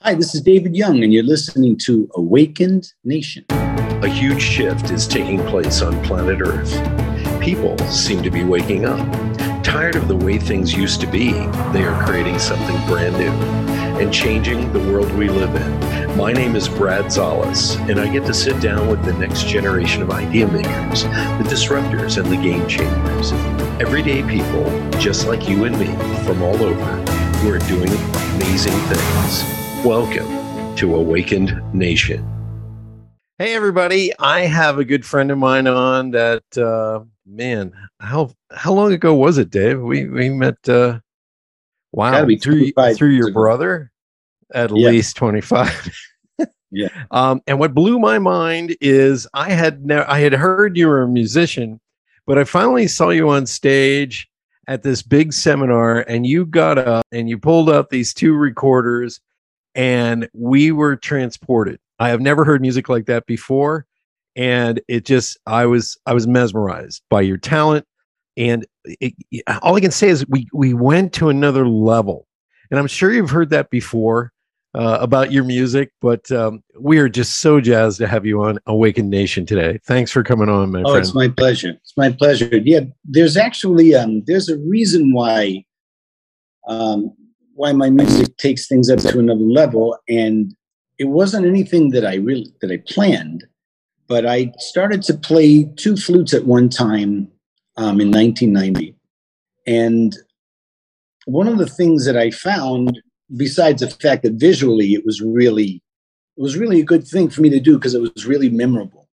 Hi, this is David Young, and you're listening to Awakened Nation. A huge shift is taking place on planet Earth. People seem to be waking up. Tired of the way things used to be, they are creating something brand new and changing the world we live in. My name is Brad Zales, and I get to sit down with the next generation of idea makers, the disruptors, and the game changers. Everyday people, just like you and me, from all over, who are doing amazing things. Welcome to Awakened Nation. Hey, everybody. I have a good friend of mine on that, how long ago was it, Dave? We met, through your brother, at least 25. Yeah. And what blew my mind is I had heard you were a musician, but I finally saw you on stage at this big seminar, and you got up and you pulled out these two recorders, and we were transported. I have never heard music like that before, and I was mesmerized by your talent. And all I can say is we went to another level, and I'm sure you've heard that before about your music, but we are just so jazzed to have you on Awakened Nation today. Thanks for coming on, my friend. It's my pleasure. It's my pleasure. Yeah, there's actually there's a reason why my music takes things up to another level, and it wasn't anything that I planned, but I started to play two flutes at one time in 1990. And one of the things that I found, besides the fact that visually it was really a good thing for me to do because it was really memorable,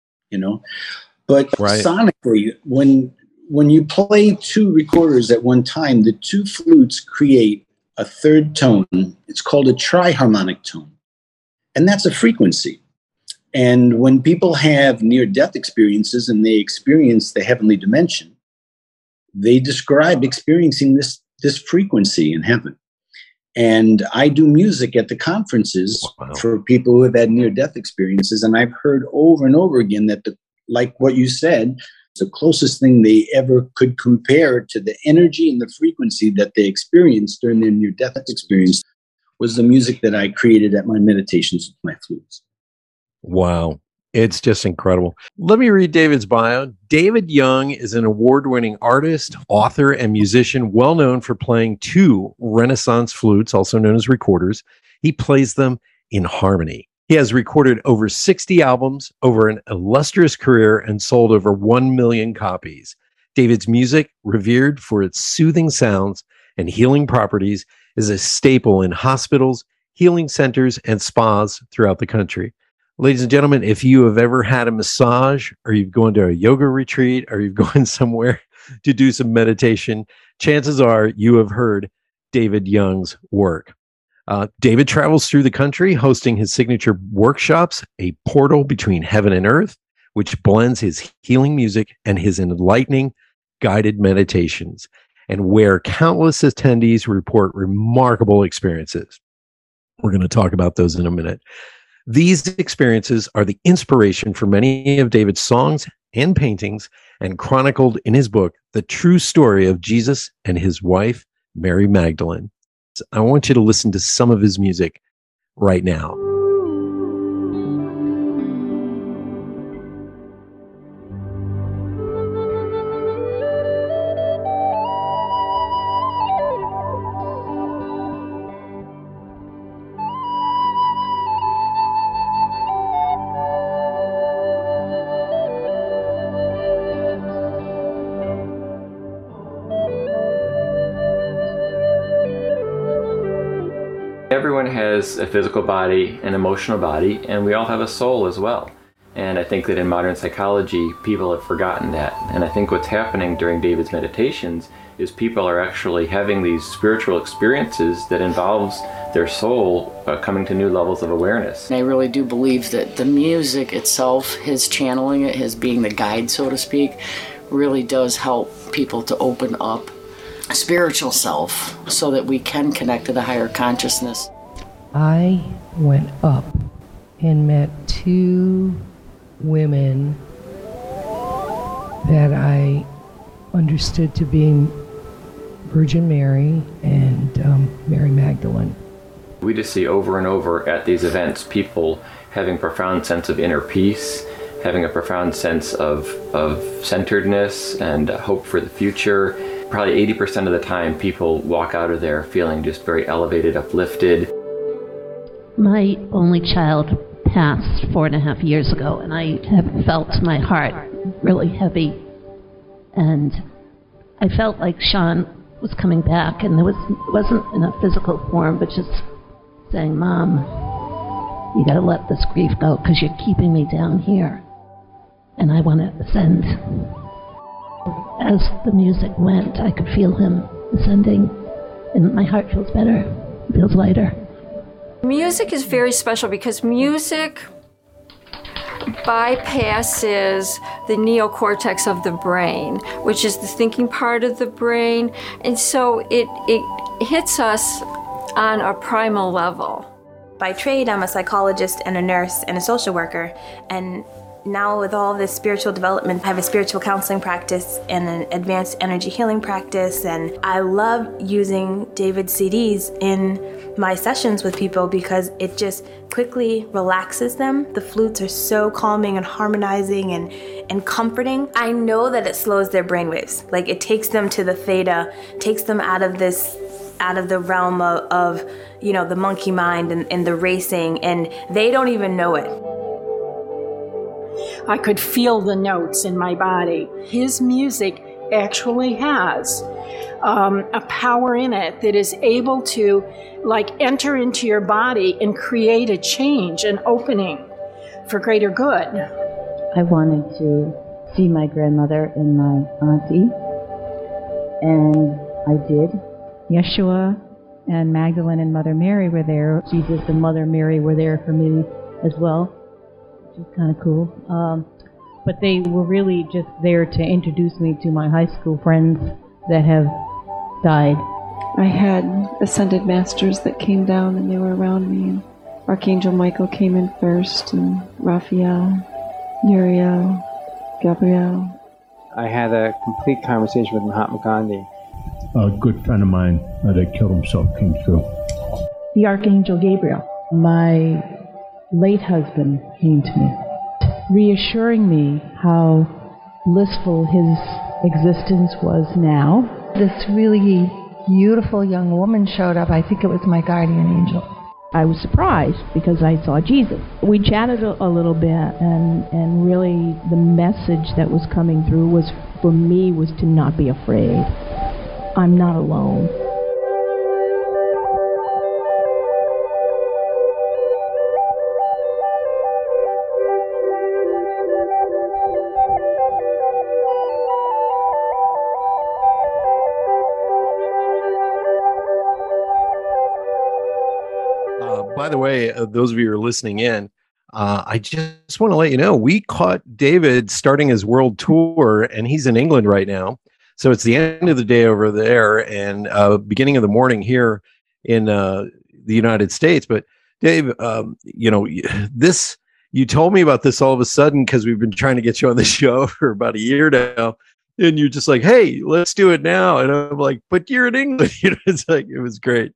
But sonically, when you play two recorders at one time, the two flutes create a third tone. It's called a triharmonic tone. And that's a frequency. And when people have near-death experiences and they experience the heavenly dimension, they describe experiencing this frequency in heaven. And I do music at the conferences for people who have had near-death experiences. And I've heard over and over again that, like what you said, the closest thing they ever could compare to the energy and the frequency that they experienced during their near-death experience was the music that I created at my meditations with my flutes. Wow. It's just incredible. Let me read David's bio. David Young is an award-winning artist, author, and musician, well known for playing two Renaissance flutes, also known as recorders. He plays them in harmony. He has recorded over 60 albums over an illustrious career and sold over 1 million copies. David's music, revered for its soothing sounds and healing properties, is a staple in hospitals, healing centers, and spas throughout the country. Ladies and gentlemen, if you have ever had a massage, or you've gone to a yoga retreat, or you've gone somewhere to do some meditation, chances are you have heard David Young's work. David travels through the country hosting his signature workshops, A Portal Between Heaven and Earth, which blends his healing music and his enlightening guided meditations, and where countless attendees report remarkable experiences. We're going to talk about those in a minute. These experiences are the inspiration for many of David's songs and paintings, and chronicled in his book, The True Story of Jesus and His Wife, Mary Magdalene. I want you to listen to some of his music right now. Everyone has a physical body, an emotional body, and we all have a soul as well. And I think that in modern psychology, people have forgotten that. And I think what's happening during David's meditations is people are actually having these spiritual experiences that involves their soul coming to new levels of awareness. I really do believe that the music itself, his channeling it, his being the guide, so to speak, really does help people to open up spiritual self so that we can connect to the higher consciousness. I went up and met two women that I understood to be Virgin Mary and Mary Magdalene. We just see over and over at these events people having a profound sense of inner peace, having a profound sense of centeredness and hope for the future. Probably 80% of the time people walk out of there feeling just very elevated, uplifted. My only child passed 4.5 years ago, and I have felt my heart really heavy. And I felt like Sean was coming back, and it wasn't in a physical form, but just saying, Mom, you got to let this grief go because you're keeping me down here, and I want to ascend. As the music went, I could feel him ascending, and my heart feels better, it feels lighter. Music is very special because music bypasses the neocortex of the brain, which is the thinking part of the brain, and so it hits us on a primal level. By trade, I'm a psychologist and a nurse and a social worker, and now with all this spiritual development, I have a spiritual counseling practice and an advanced energy healing practice, and I love using David's CDs in my sessions with people because it just quickly relaxes them. The flutes are so calming and harmonizing and comforting. I know that it slows their brainwaves. Like, it takes them to the theta, takes them out of the realm of the monkey mind and the racing, and they don't even know it. I could feel the notes in my body. His music actually has a power in it that is able to enter into your body and create a change, an opening for greater good. I wanted to see my grandmother and my auntie, and I did. Yeshua and Magdalene and Mother Mary were there. Jesus and Mother Mary were there for me as well, which is kind of cool. But they were really just there to introduce me to my high school friends that have died. I had ascended masters that came down and they were around me. And Archangel Michael came in first, and Raphael, Uriel, Gabriel. I had a complete conversation with Mahatma Gandhi. A good friend of mine that killed himself came through. The Archangel Gabriel. My late husband came to me, reassuring me how blissful his existence was now. This really beautiful young woman showed up. I think it was my guardian angel. I was surprised because I saw Jesus. We chatted a little bit, and really the message that was coming through was, for me, was to not be afraid. I'm not alone. By the way, those of you who are listening in, I just want to let you know, we caught David starting his world tour, and he's in England right now. So it's the end of the day over there and beginning of the morning here in the United States. But Dave, you told me about this all of a sudden because we've been trying to get you on the show for about a year now. And you're just like, hey, let's do it now. And I'm like, but you're in England. It's like, it was great.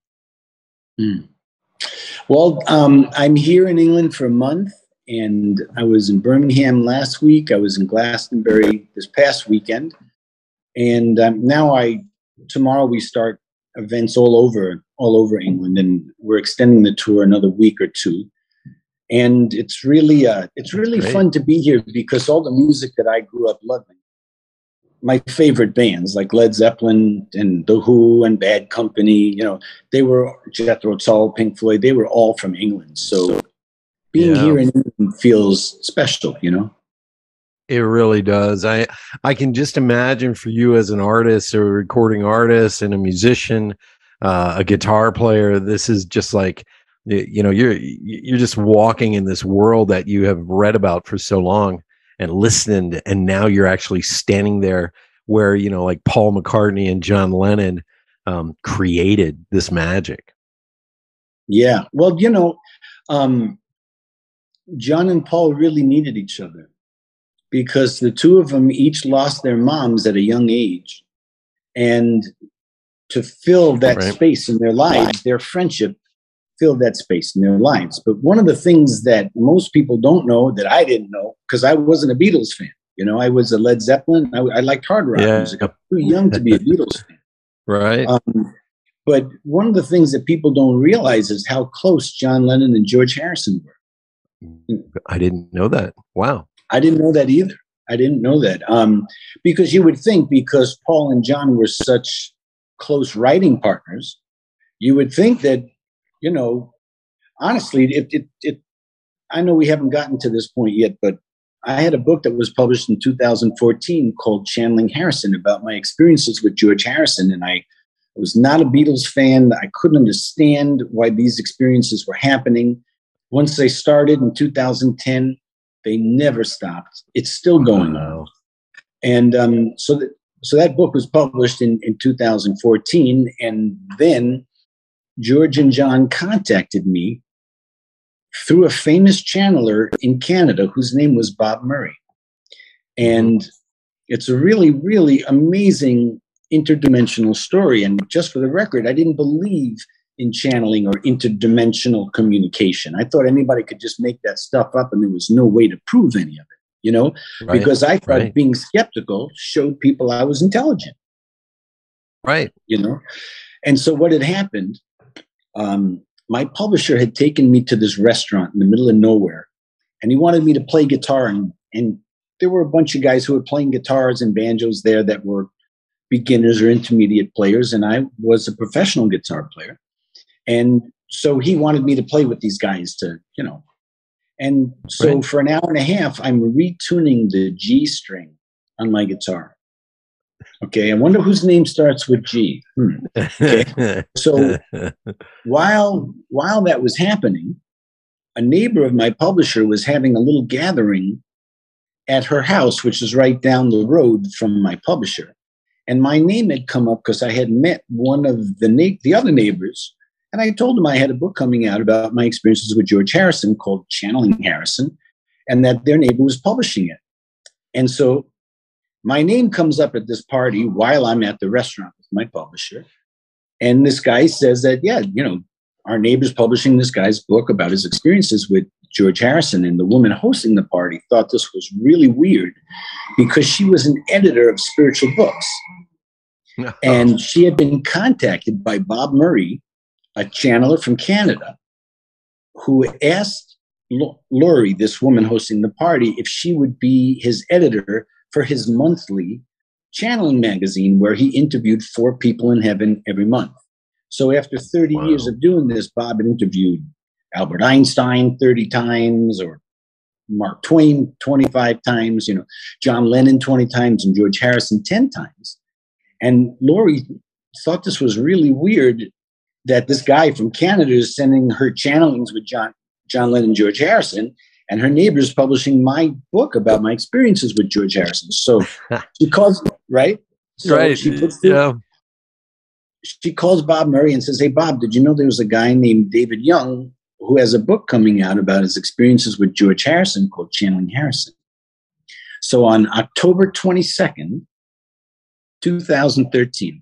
Well, I'm here in England for a month, and I was in Birmingham last week. I was in Glastonbury this past weekend. And tomorrow we start events all over England, and we're extending the tour another week or two. And it's really fun to be here because all the music that I grew up loving, my favorite bands like Led Zeppelin and The Who and Bad Company, they were Jethro Tull, Pink Floyd, they were all from England. So being here in England feels special, It really does. I can just imagine for you as an artist, a recording artist and a musician, a guitar player, this is just like, you're just walking in this world that you have read about for so long and listened, and now you're actually standing there where, like Paul McCartney and John Lennon created this magic. Yeah. Well, John and Paul really needed each other, because the two of them each lost their moms at a young age. And to fill that space in their lives, their friendship fill that space in their lives. But one of the things that most people don't know that I didn't know, because I wasn't a Beatles fan. I was a Led Zeppelin. I liked hard rock music. I was too young to be a Beatles fan. Right. But one of the things that people don't realize is how close John Lennon and George Harrison were. I didn't know that. Wow. I didn't know that either. I didn't know that. Because you would think, because Paul and John were such close writing partners, you would think that, honestly, I know we haven't gotten to this point yet, but I had a book that was published in 2014 called Channeling Harrison, about my experiences with George Harrison. And I was not a Beatles fan. I couldn't understand why these experiences were happening. Once they started in 2010, they never stopped. It's still going on. And so that book was published in 2014. And then George and John contacted me through a famous channeler in Canada whose name was Bob Murray. And it's a really, really amazing interdimensional story. And just for the record, I didn't believe in channeling or interdimensional communication. I thought anybody could just make that stuff up and there was no way to prove any of it, Right, because I thought being skeptical showed people I was intelligent. Right. And so what had happened, my publisher had taken me to this restaurant in the middle of nowhere, and he wanted me to play guitar. And there were a bunch of guys who were playing guitars and banjos there that were beginners or intermediate players, and I was a professional guitar player. And so he wanted me to play with these guys And so for an hour and a half, I'm retuning the G string on my guitar. Okay, I wonder whose name starts with G. Okay. So while that was happening, a neighbor of my publisher was having a little gathering at her house, which is right down the road from my publisher. And my name had come up because I had met one of the other neighbors, and I told him I had a book coming out about my experiences with George Harrison called Channeling Harrison, and that their neighbor was publishing it. And so my name comes up at this party while I'm at the restaurant with my publisher. And this guy says that, our neighbor's publishing this guy's book about his experiences with George Harrison. And the woman hosting the party thought this was really weird because she was an editor of spiritual books. And she had been contacted by Bob Murray, a channeler from Canada, who asked Laurie, this woman hosting the party, if she would be his editor for his monthly channeling magazine, where he interviewed 4 people in heaven every month. So after 30 years of doing this, Bob had interviewed Albert Einstein 30 times, or Mark Twain 25 times, John Lennon 20 times, and George Harrison 10 times. And Laurie thought this was really weird that this guy from Canada is sending her channelings with John Lennon and George Harrison, and her neighbor's publishing my book about my experiences with George Harrison. So she calls, right? So right. She calls Bob Murray and says, "Hey, Bob, did you know there was a guy named David Young who has a book coming out about his experiences with George Harrison called Channeling Harrison?" So on October 22nd, 2013.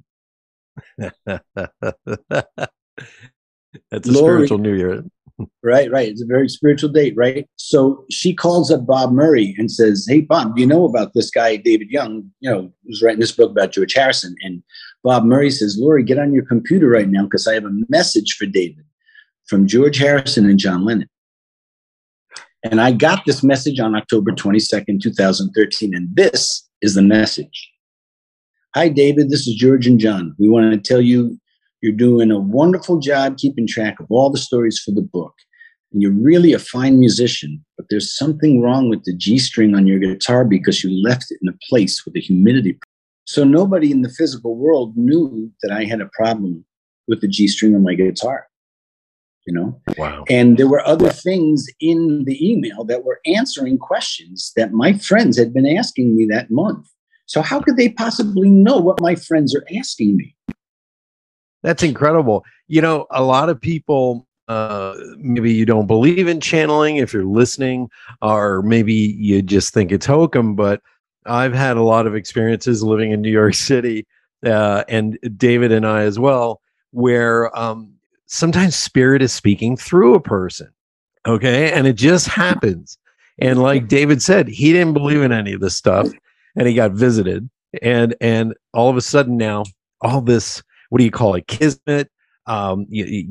That's a spiritual New Year. Right. It's a very spiritual date, right? So she calls up Bob Murray and says, "Hey, Bob, do you know about this guy, David Young, who's writing this book about George Harrison?" And Bob Murray says, "Laurie, get on your computer right now because I have a message for David from George Harrison and John Lennon." And I got this message on October 22nd, 2013. And this is the message. "Hi, David. This is George and John. We want to tell you you're doing a wonderful job keeping track of all the stories for the book. And you're really a fine musician, but there's something wrong with the G string on your guitar because you left it in a place with a humidity. So nobody in the physical world knew that I had a problem with the G string on my guitar, Wow. And there were other things in the email that were answering questions that my friends had been asking me that month. So how could they possibly know what my friends are asking me? That's incredible. A lot of people, maybe you don't believe in channeling if you're listening, or maybe you just think it's hokum, but I've had a lot of experiences living in New York City, and David and I as well, where sometimes spirit is speaking through a person. Okay. And it just happens. And like David said, he didn't believe in any of this stuff, and he got visited. And all of a sudden now, all this, what do you call it? Kismet. Carl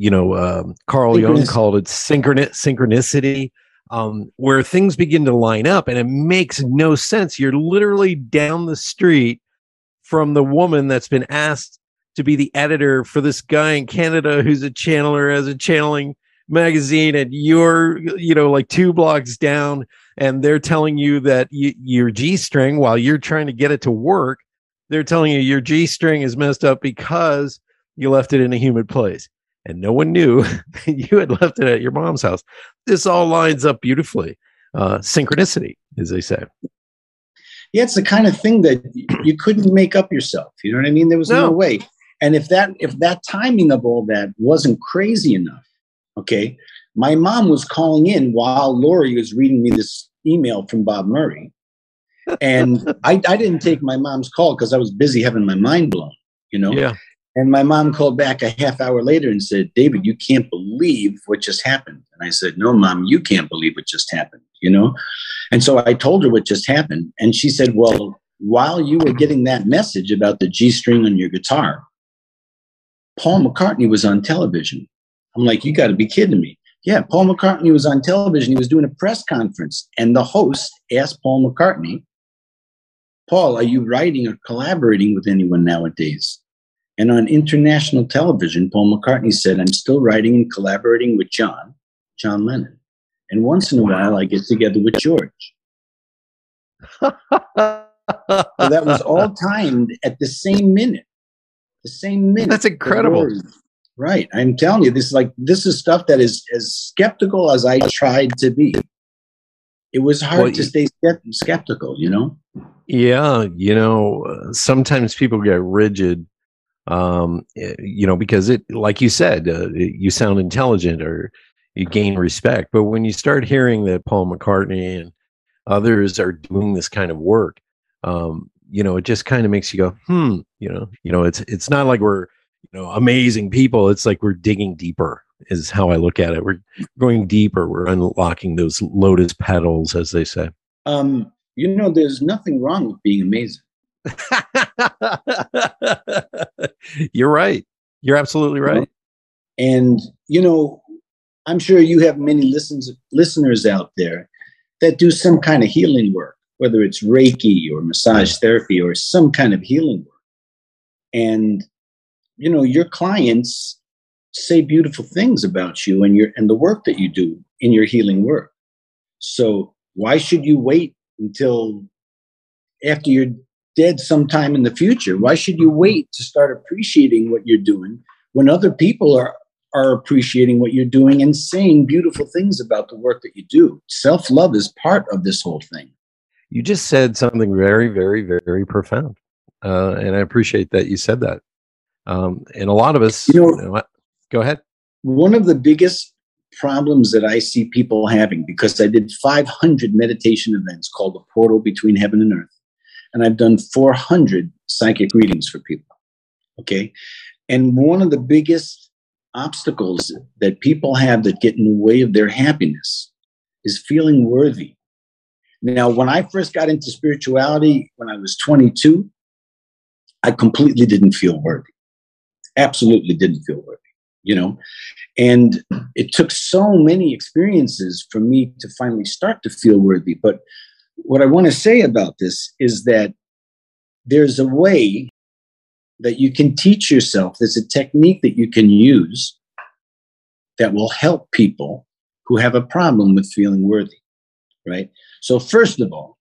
Jung called it synchronicity, where things begin to line up, and it makes no sense. You're literally down the street from the woman that's been asked to be the editor for this guy in Canada who's a channeler, as a channeling magazine, and you're, like 2 blocks down, and they're telling you that your G-string, while you're trying to get it to work, they're telling you your G-string is messed up because you left it in a humid place, and no one knew you had left it at your mom's house. This all lines up beautifully. Synchronicity, as they say. Yeah, it's the kind of thing that you couldn't make up yourself. You know what I mean? There was no way. And if that timing of all that wasn't crazy enough, okay, my mom was calling in while Lori was reading me this email from Bob Murray. And I didn't take my mom's call because I was busy having my mind blown, Yeah. And my mom called back a half hour later and said, David, you can't believe what just happened. And I said, no, Mom, you can't believe what just happened, And so I told her what just happened. And she said, well, while you were getting that message about the G string on your guitar, Paul McCartney was on television. I'm like, you got to be kidding me. Yeah, Paul McCartney was on television. He was doing a press conference, and the host asked Paul McCartney, Paul, are you writing or collaborating with anyone nowadays? And on international television, Paul McCartney said, I'm still writing and collaborating with John Lennon. And once in a while, I get together with George. So that was all timed at the same minute. That's incredible. Right. I'm telling you, this is stuff that is as skeptical as I tried to be. It was hard to stay skeptical, Yeah. Sometimes people get rigid, because it, like you said, you sound intelligent or you gain respect. But when you start hearing that Paul McCartney and others are doing this kind of work, it just kind of makes you go, it's not like we're, amazing people. It's like we're digging deeper is how I look at it. We're going deeper. We're unlocking those lotus petals, as they say. There's nothing wrong with being amazing. You're right. You're absolutely right. And, I'm sure you have many listeners out there that do some kind of healing work, whether it's Reiki or massage therapy or some kind of healing work. And, your clients say beautiful things about you and the work that you do in your healing work. So why should you wait until after you're dead sometime in the future? Why should you wait to start appreciating what you're doing when other people are appreciating what you're doing and saying beautiful things about the work that you do? Self-love is part of this whole thing. You just said something very, very, very profound. And I appreciate that you said that. And a lot of us, go ahead. One of the biggest problems that I see people having, because I did 500 meditation events called The Portal Between Heaven and Earth, and I've done 400 psychic readings for people. Okay. And one of the biggest obstacles that people have that get in the way of their happiness is feeling worthy. Now, when I first got into spirituality, when I was 22, I completely didn't feel worthy. Absolutely didn't feel worthy, And it took so many experiences for me to finally start to feel worthy. But what I want to say about this is that there's a way that you can teach yourself. There's a technique that you can use that will help people who have a problem with feeling worthy, right? So first of all,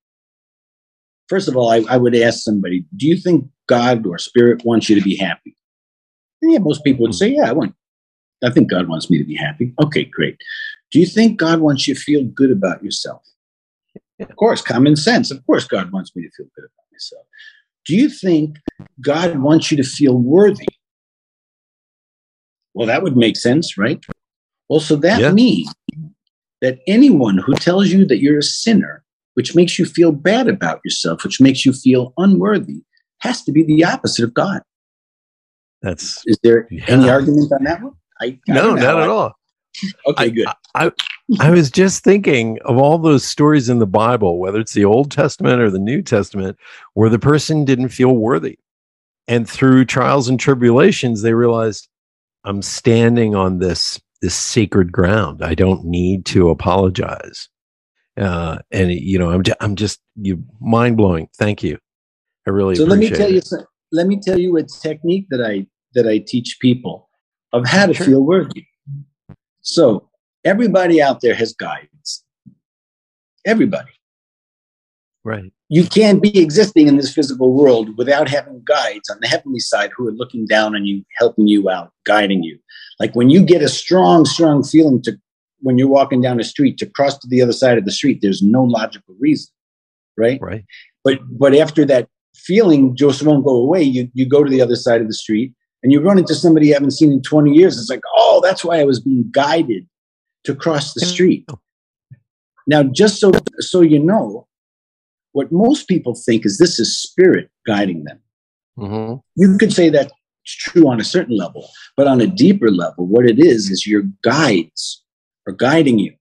I would ask somebody, do you think God or spirit wants you to be happy? And yeah, most people would say, yeah, I think God wants me to be happy. Okay, great. Do you think God wants you to feel good about yourself? Of course, common sense. Of course, God wants me to feel good about myself. Do you think God wants you to feel worthy? Well, that would make sense, right? Well, so that means that anyone who tells you that you're a sinner, which makes you feel bad about yourself, which makes you feel unworthy, has to be the opposite of God. Is there any argument on that one? No, not at all. Okay, good. I was just thinking of all those stories in the Bible, whether it's the Old Testament or the New Testament, where the person didn't feel worthy. And through trials and tribulations, they realized, I'm standing on this sacred ground. I don't need to apologize. And I'm just mind blowing. Thank you. I really appreciate it. Let me tell you a technique that I teach people of how to feel worthy. So everybody out there has guides. Everybody. Right. You can't be existing in this physical world without having guides on the heavenly side who are looking down on you, helping you out, guiding you. Like when you get a strong, strong feeling when you're walking down the street to cross to the other side of the street, there's no logical reason, right? Right. But after that feeling just won't go away, you go to the other side of the street and you run into somebody you haven't seen in 20 years. It's like, oh, that's why I was being guided to cross the street. Now, just so you know, what most people think is this is spirit guiding them. Mm-hmm. You could say that's true on a certain level, but on a deeper level, what it is your guides are guiding you.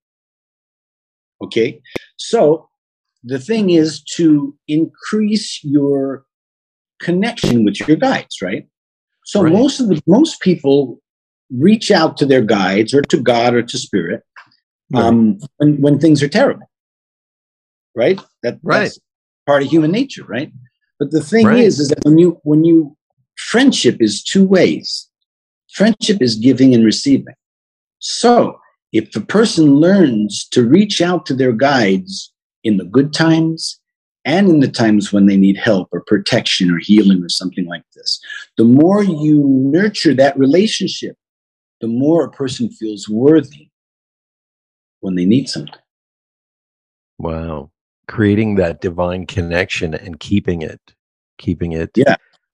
Okay? So the thing is to increase your connection with your guides, right? So most people reach out to their guides or to God or to spirit when things are terrible. Right? That's part of human nature, right? But the thing is that when you friendship is two ways. Friendship is giving and receiving. So if a person learns to reach out to their guides in the good times and in the times when they need help or protection or healing or something like this, the more you nurture that relationship, the more a person feels worthy when they need something. Wow. Creating that divine connection and keeping it. Yeah.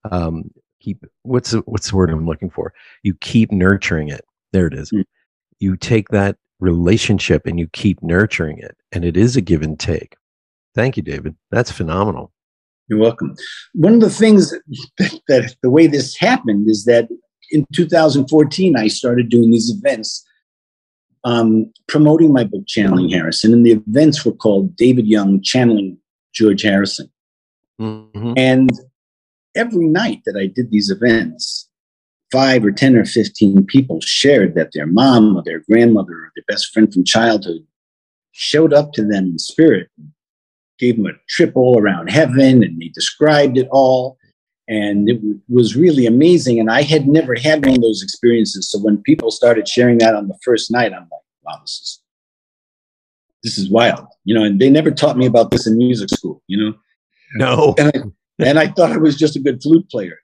What's the word I'm looking for? You keep nurturing it. There it is. Mm. You take that relationship and you keep nurturing it. And it is a give and take. Thank you, David. That's phenomenal. You're welcome. One of the things that the way this happened is that in 2014, I started doing these events promoting my book, Channeling Harrison. And the events were called David Young Channeling George Harrison. Mm-hmm. And every night that I did these events, 5 or 10 or 15 people shared that their mom or their grandmother or their best friend from childhood showed up to them in spirit, gave them a trip all around heaven, and they described it all. And it was really amazing. And I had never had one of those experiences. So when people started sharing that on the first night, I'm like, wow, this is wild. And they never taught me about this in music school, No. And I thought I was just a good flute player,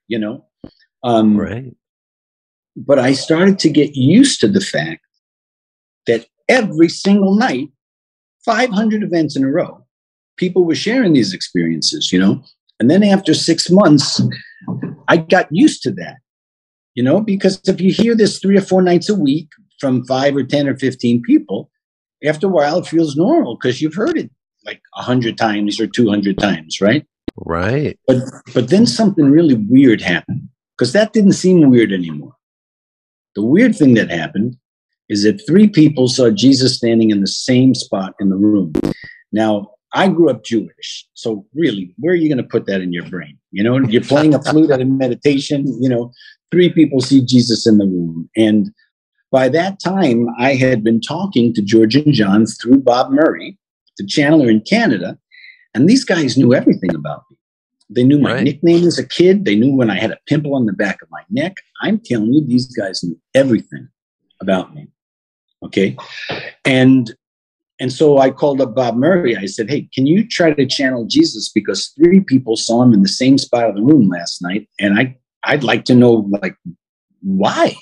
Right. But I started to get used to the fact that every single night, 500 events in a row, people were sharing these experiences, And then after 6 months, I got used to that, because if you hear this 3 or 4 nights a week from 5 or 10 or 15 people, after a while it feels normal because you've heard it like 100 times or 200 times, right? Right. But then something really weird happened because that didn't seem weird anymore. The weird thing that happened is that 3 people saw Jesus standing in the same spot in the room. Now, I grew up Jewish, so really, where are you going to put that in your brain? You're playing a flute at a meditation, 3 people see Jesus in the room. And by that time, I had been talking to George and John through Bob Murray, the channeler in Canada, and these guys knew everything about me. They knew my nickname as a kid. They knew when I had a pimple on the back of my neck. I'm telling you, these guys knew everything about me. Okay? And so I called up Bob Murray. I said, hey, can you try to channel Jesus? Because 3 people saw him in the same spot of the room last night. And I'd like to know, like, why?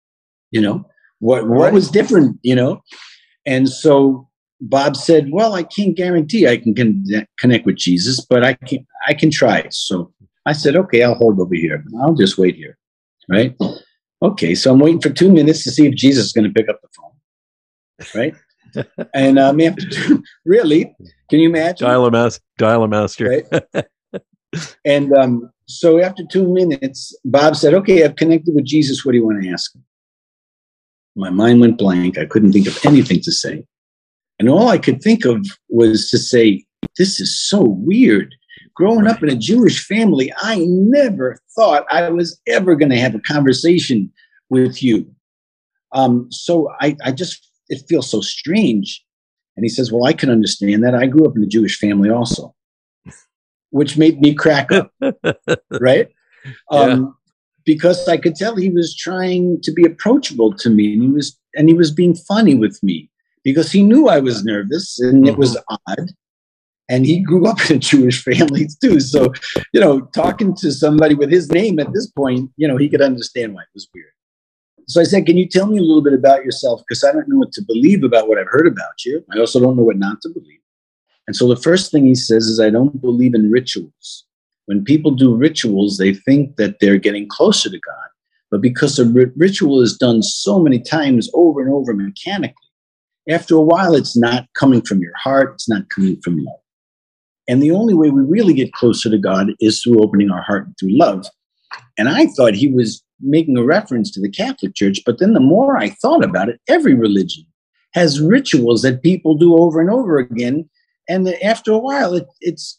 What was different, And so Bob said, well, I can't guarantee I can connect with Jesus, but I can try. So I said, okay, I'll hold over here. I'll just wait here. Right? Okay, so I'm waiting for 2 minutes to see if Jesus is going to pick up the phone. Right? And really, can you imagine? Dial a master. Right? And so after 2 minutes, Bob said, okay, I've connected with Jesus. What do you want to ask him? My mind went blank. I couldn't think of anything to say. And all I could think of was to say, this is so weird. Growing up in a Jewish family, I never thought I was ever going to have a conversation with you. So I just, it feels so strange. And he says, well, I can understand that. I grew up in a Jewish family also, which made me crack up, right? Because I could tell he was trying to be approachable to me, and he was being funny with me because he knew I was nervous and it was odd. And he grew up in a Jewish family too. So, talking to somebody with his name at this point, he could understand why it was weird. So I said, can you tell me a little bit about yourself? Because I don't know what to believe about what I've heard about you. I also don't know what not to believe. And so the first thing he says is, I don't believe in rituals. When people do rituals, they think that they're getting closer to God. But because a ritual is done so many times over and over mechanically, after a while, it's not coming from your heart. It's not coming from love. And the only way we really get closer to God is through opening our heart through love. And I thought he was making a reference to the Catholic Church. But then the more I thought about it, every religion has rituals that people do over and over again. And after a while, it's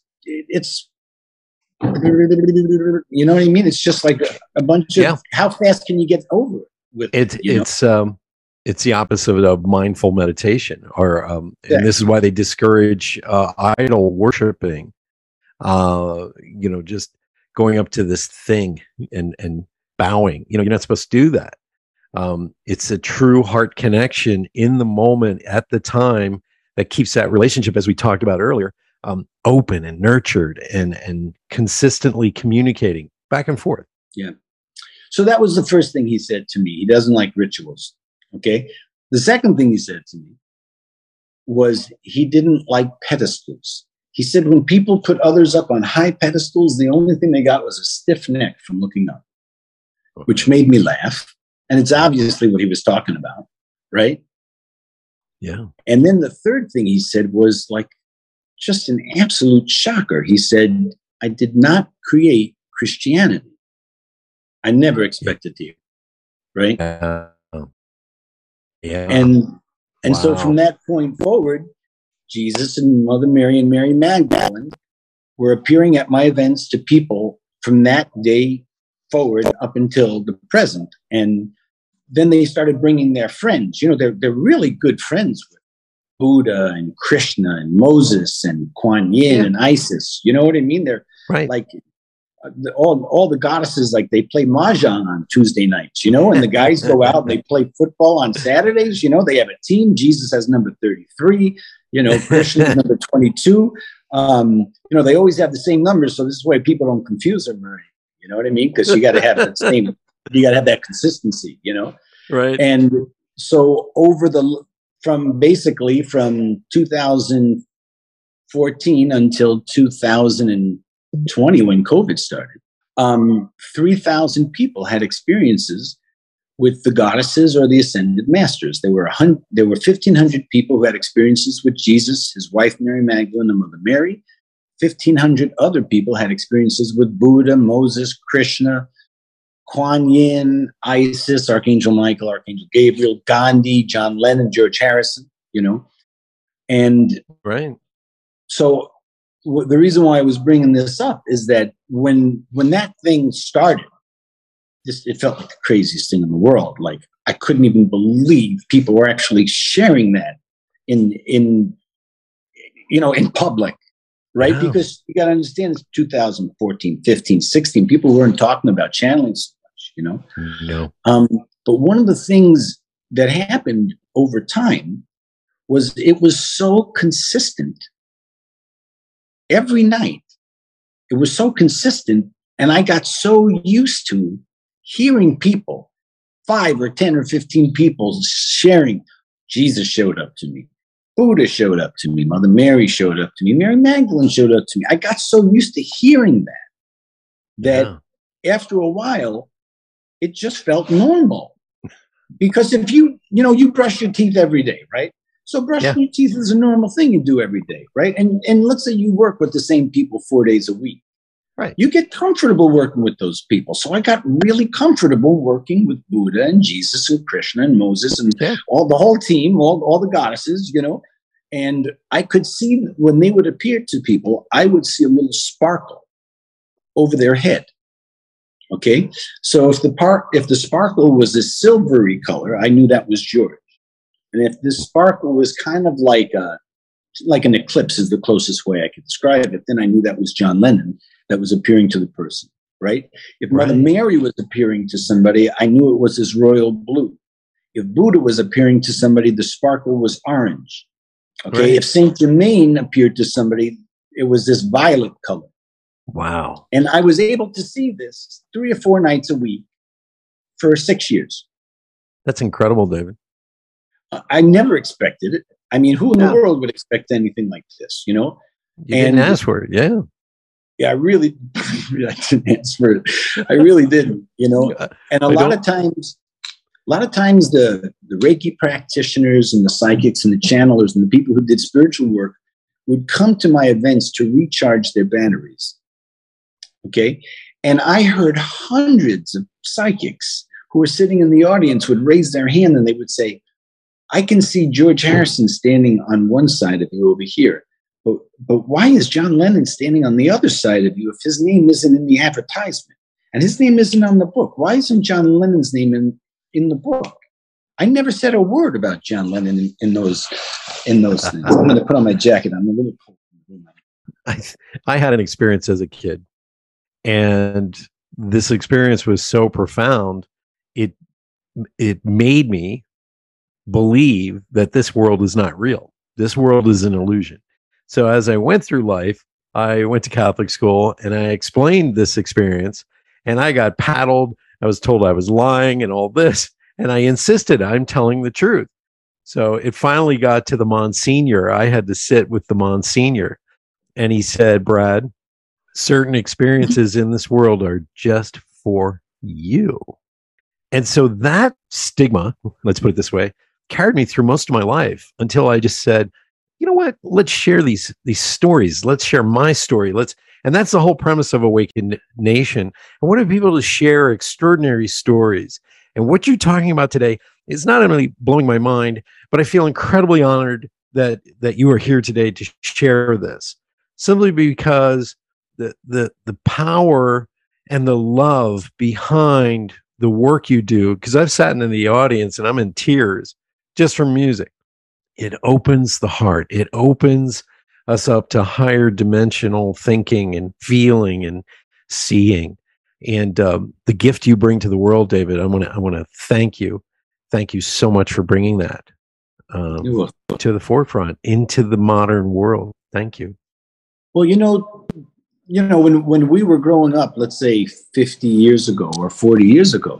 you know what I mean? It's just like a bunch of, how fast can you get over it with it's the opposite of mindful meditation, or and this is why they discourage idol worshiping. Just going up to this thing and bowing. You're not supposed to do that. It's a true heart connection in the moment at the time that keeps that relationship, as we talked about earlier, open and nurtured and consistently communicating back and forth. Yeah. So that was the first thing he said to me. He doesn't like rituals. Okay. The second thing he said to me was he didn't like pedestals. He said when people put others up on high pedestals, the only thing they got was a stiff neck from looking up, which made me laugh. And it's obviously what he was talking about, right? Yeah. And then the third thing he said was like just an absolute shocker. He said, I did not create Christianity. I never expected to, right? Yeah. And so from that point forward, Jesus and Mother Mary and Mary Magdalene were appearing at my events to people from that day forward up until the present. And then they started bringing their friends. They're really good friends with Buddha and Krishna and Moses and Kuan Yin and Isis. You know what I mean? They're like all the goddesses, like they play mahjong on Tuesday nights, and the guys go out and they play football on Saturdays. They have a team. Jesus has number 33, Krishna number 22. They always have the same numbers. So this is why people don't confuse them. You know what I mean? Because you got to have that you got to have that consistency, Right. And so from 2014 until 2020, when COVID started, 3,000 people had experiences with the goddesses or the ascended masters. There were 1,500 people who had experiences with Jesus, his wife Mary Magdalene, and Mother Mary. 1,500 other people had experiences with Buddha, Moses, Krishna, Kuan Yin, Isis, Archangel Michael, Archangel Gabriel, Gandhi, John Lennon, George Harrison, And so the reason why I was bringing this up is that when that thing started, it felt like the craziest thing in the world. Like I couldn't even believe people were actually sharing that in public, right? Wow. Because you got to understand, it's 2014, 15, 16. People weren't talking about channeling so much, No. But one of the things that happened over time was it was so consistent. Every night, it was so consistent, and I got so used to hearing people, 5 or 10 or 15 people sharing, Jesus showed up to me, Buddha showed up to me, Mother Mary showed up to me, Mary Magdalene showed up to me. I got so used to hearing that after a while, it just felt normal. Because if you brush your teeth every day, right? So brushing your teeth is a normal thing you do every day, right? And let's say you work with the same people 4 days a week. Right. You get comfortable working with those people. So I got really comfortable working with Buddha and Jesus and Krishna and Moses and all the whole team, all the goddesses, you know. And I could see when they would appear to people, I would see a little sparkle over their head. Okay. So if the sparkle was a silvery color, I knew that was George. And if this sparkle was kind of like an eclipse is the closest way I could describe it, then I knew that was John Lennon that was appearing to the person, right? If Mother Mary was appearing to somebody, I knew it was this royal blue. If Buddha was appearing to somebody, the sparkle was orange. Okay, Right. if Saint Germain appeared to somebody, it was this violet color. Wow. And I was able to see this 3 or 4 nights a week for 6 years. That's incredible, David. I never expected it. I mean, who in the world would expect anything like this, you know? You didn't ask for it, yeah. Yeah, I really I didn't ask for it. I really didn't, you know. And a lot of times the Reiki practitioners and the psychics and the channelers and the people who did spiritual work would come to my events to recharge their batteries. Okay? And I heard hundreds of psychics who were sitting in the audience would raise their hand and they would say, I can see George Harrison standing on one side of you over here. But why is John Lennon standing on the other side of you if his name isn't in the advertisement and his name isn't on the book? Why isn't John Lennon's name in the book? I never said a word about John Lennon in those things. I'm going to put on my jacket. I'm a little cold. I had an experience as a kid, and this experience was so profound, it made me believe that this world is not real. This world is an illusion. So as I went through life, I went to Catholic school and I explained this experience, and I got paddled. I was told I was lying and all this, and I insisted I'm telling the truth. So it finally got to the Monsignor. I had to sit with the Monsignor, and he said, Brad, certain experiences in this world are just for you. And so that stigma, let's put it this way, carried me through most of my life until I just said, you know what? Let's share these stories. Let's share my story. And that's the whole premise of Awakened Nation. I want people to share extraordinary stories. And what you're talking about today is not only blowing my mind, but I feel incredibly honored that you are here today to share this. Simply because the power and the love behind the work you do, because I've sat in the audience and I'm in tears just from music. It opens the heart. It opens us up to higher dimensional thinking and feeling and seeing. And the gift you bring to the world, David, I want to thank you. Thank you so much for bringing that to the forefront, into the modern world. Thank you. Well, you know, when we were growing up, let's say 50 years ago or 40 years ago,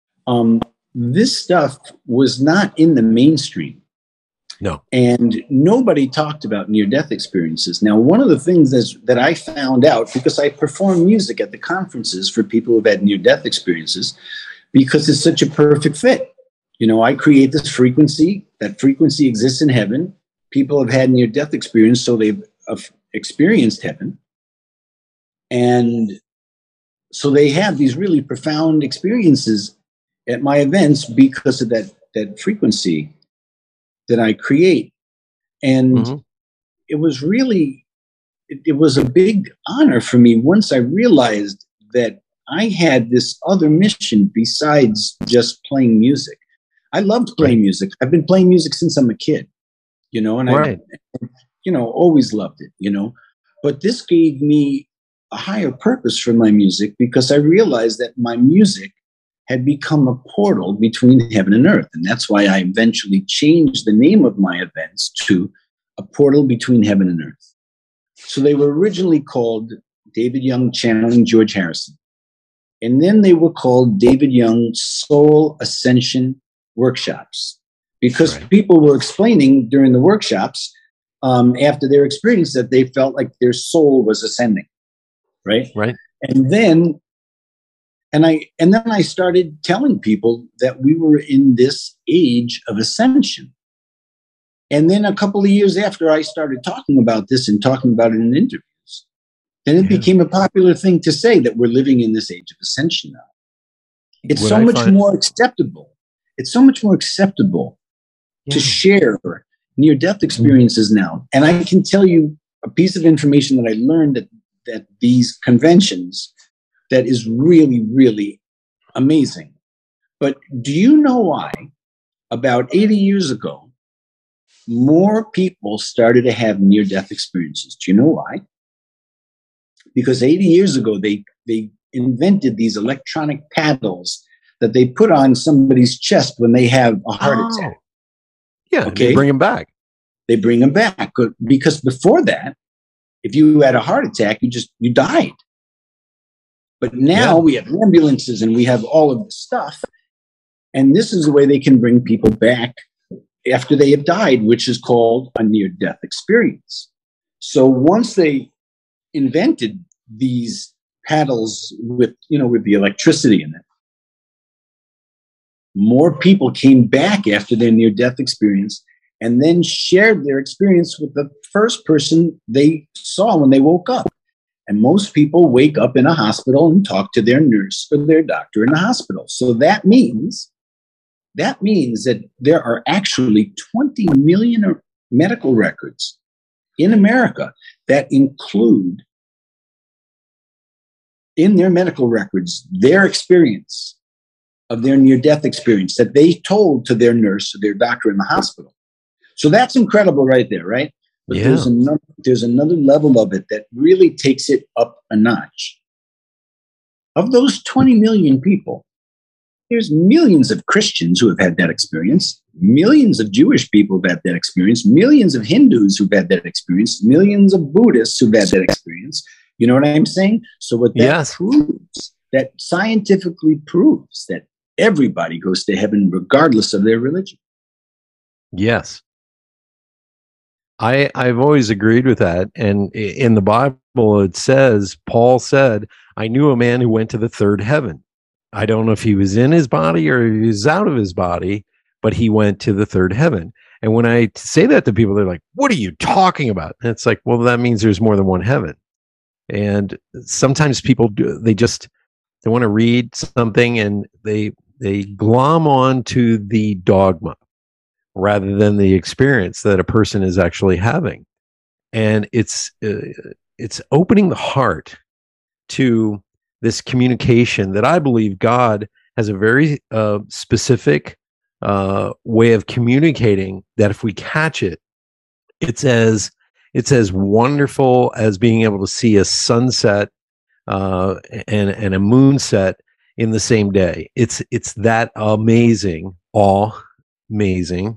this stuff was not in the mainstream. No. And nobody talked about near-death experiences. Now, one of the things that I found out, because I perform music at the conferences for people who've had near-death experiences, because it's such a perfect fit. You know, I create this frequency. That frequency exists in heaven. People have had near-death experience, so they've experienced heaven. And so they have these really profound experiences at my events because of that frequency that I create. And it was really, it was a big honor for me once I realized that I had this other mission besides just playing music. I loved playing music. I've been playing music since I'm a kid, you know, and I, always loved it, you know. But this gave me a higher purpose for my music because I realized that my music had become a portal between heaven and earth. And that's why I eventually changed the name of my events to A Portal Between Heaven and Earth. So they were originally called David Young Channeling George Harrison. And then they were called David Young Soul Ascension Workshops, because people were explaining during the workshops after their experience that they felt like their soul was ascending. Right. And then I started telling people that we were in this age of ascension. And then a couple of years after I started talking about this and talking about it in interviews, then it became a popular thing to say that we're living in this age of ascension now. It's so much more acceptable. It's so much more acceptable to share near-death experiences now. And I can tell you a piece of information that I learned at these conventions that is really, really amazing. But do you know why about 80 years ago, more people started to have near-death experiences? Do you know why? Because 80 years ago, they invented these electronic paddles that they put on somebody's chest when they have a heart attack. Yeah, okay? They bring them back. They bring them back. Because before that, if you had a heart attack, you died. But now we have ambulances and we have all of the stuff. And this is the way they can bring people back after they have died, which is called a near-death experience. So once they invented these paddles with the electricity in it, more people came back after their near-death experience and then shared their experience with the first person they saw when they woke up. And most people wake up in a hospital and talk to their nurse or their doctor in the hospital. So that means that there are actually 20 million medical records in America that include in their medical records their experience of their near-death experience that they told to their nurse or their doctor in the hospital. So that's incredible right there, right? But there's another level of it that really takes it up a notch. Of those 20 million people, there's millions of Christians who have had that experience, millions of Jewish people who've had that experience, millions of Hindus who've had that experience, millions of Buddhists who've had that experience. You know what I'm saying? So what that proves, that scientifically proves that everybody goes to heaven regardless of their religion. Yes. I've always agreed with that. And in the Bible, it says, Paul said, I knew a man who went to the third heaven. I don't know if he was in his body or he was out of his body, but he went to the third heaven. And when I say that to people, they're like, what are you talking about? And it's like, well, that means there's more than one heaven. And sometimes people they want to read something and they glom on to the dogma rather than the experience that a person is actually having. And it's opening the heart to this communication that I believe God has a very specific way of communicating that if we catch it, it's as wonderful as being able to see a sunset and a moonset in the same day. It's that amazing, amazing.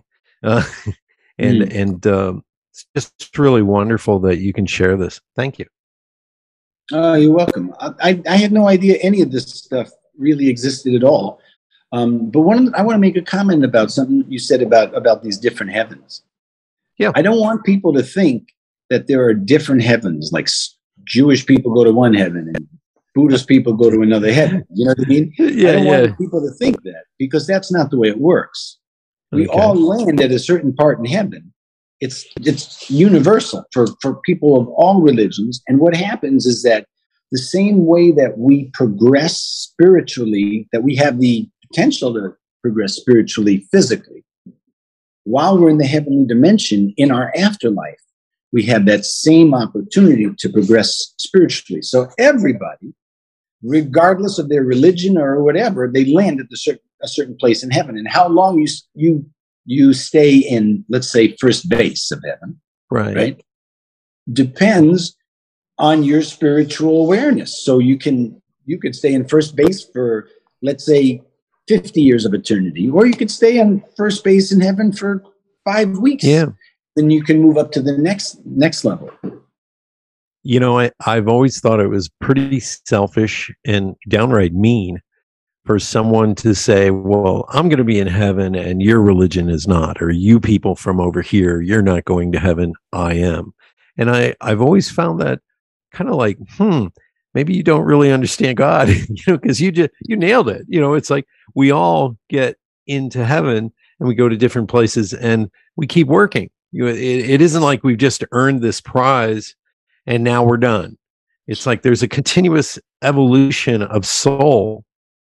It's just really wonderful that you can share this. Thank you. You're welcome. I had no idea any of this stuff really existed at all. But I want to make a comment about something you said about these different heavens. Yeah. I don't want people to think that there are different heavens, like Jewish people go to one heaven and Buddhist people go to another heaven. You know what I mean? Yeah, I don't want people to think that, because that's not the way it works. We all land at a certain part in heaven. It's universal for people of all religions. And what happens is that the same way that we progress spiritually, that we have the potential to progress spiritually, physically, while we're in the heavenly dimension, in our afterlife, we have that same opportunity to progress spiritually. So everybody, regardless of their religion or whatever, they land at a certain place in heaven. And how long you stay in, let's say, first base of heaven, right? Depends on your spiritual awareness. So you could stay in first base for, let's say, 50 years of eternity, or you could stay on first base in heaven for 5 weeks. Yeah. Then you can move up to the next level. You know, I've always thought it was pretty selfish and downright mean for someone to say, well, I'm going to be in heaven and your religion is not, or you people from over here, you're not going to heaven, I am. And I've always found that kind of like, maybe you don't really understand God, because you nailed it. It's like we all get into heaven and we go to different places and we keep working. It isn't like we've just earned this prize and now we're done. It's like there's a continuous evolution of soul,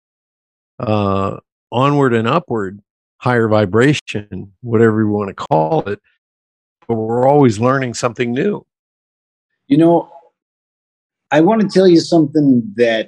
onward and upward, higher vibration, whatever you want to call it. But we're always learning something new. You know, I want to tell you something that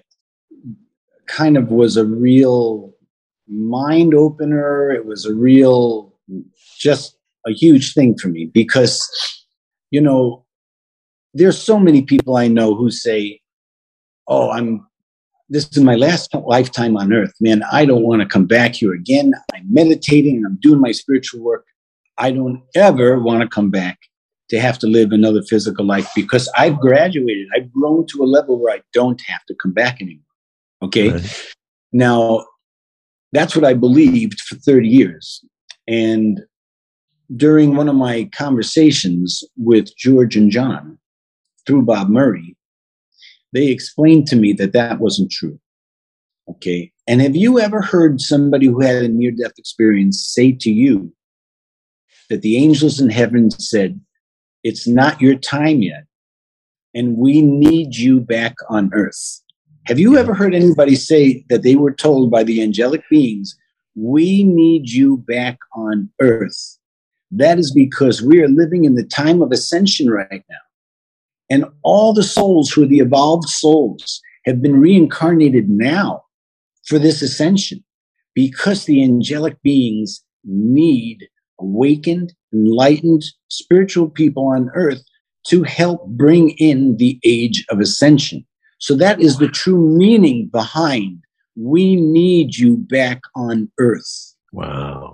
kind of was a real mind opener. It was a real, just a huge thing for me because, you know, there's so many people I know who say, oh, this is my last lifetime on earth, man. I don't want to come back here again. I'm meditating and I'm doing my spiritual work. I don't ever want to come back to have to live another physical life because I've graduated. I've grown to a level where I don't have to come back anymore. Okay. Right. Now, that's what I believed for 30 years. And during one of my conversations with George and John through Bob Murray, they explained to me that that wasn't true. Okay. And have you ever heard somebody who had a near-death experience say to you that the angels in heaven said, it's not your time yet, and we need you back on earth? Have you ever heard anybody say that they were told by the angelic beings, we need you back on earth? That is because we are living in the time of ascension right now. And all the souls who are the evolved souls have been reincarnated now for this ascension because the angelic beings need awakened, enlightened, spiritual people on earth to help bring in the age of ascension. So that is the true meaning behind we need you back on earth. Wow.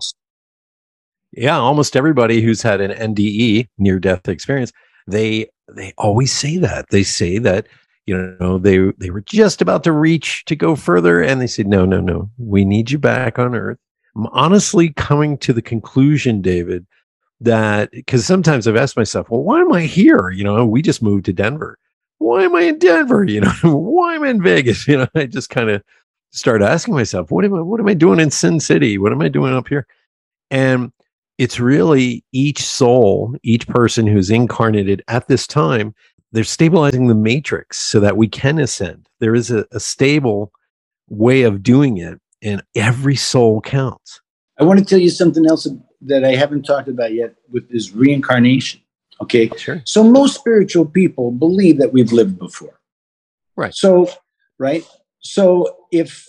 Yeah, almost everybody who's had an NDE, near-death experience, they always say that. They say that, you know, they were just about to reach to go further, and they said, no, we need you back on earth. I'm honestly coming to the conclusion, David, that because sometimes I've asked myself, well, why am I here? You know, we just moved to Denver. Why am I in Denver? You know, why am I in Vegas? You know, I just kind of start asking myself, what am I doing in Sin City? What am I doing up here? And it's really each soul, each person who's incarnated at this time, they're stabilizing the matrix so that we can ascend. There is a stable way of doing it, and every soul counts. I want to tell you something else that I haven't talked about yet with this reincarnation. Okay. Sure. So most spiritual people believe that we've lived before. Right. So, right. So if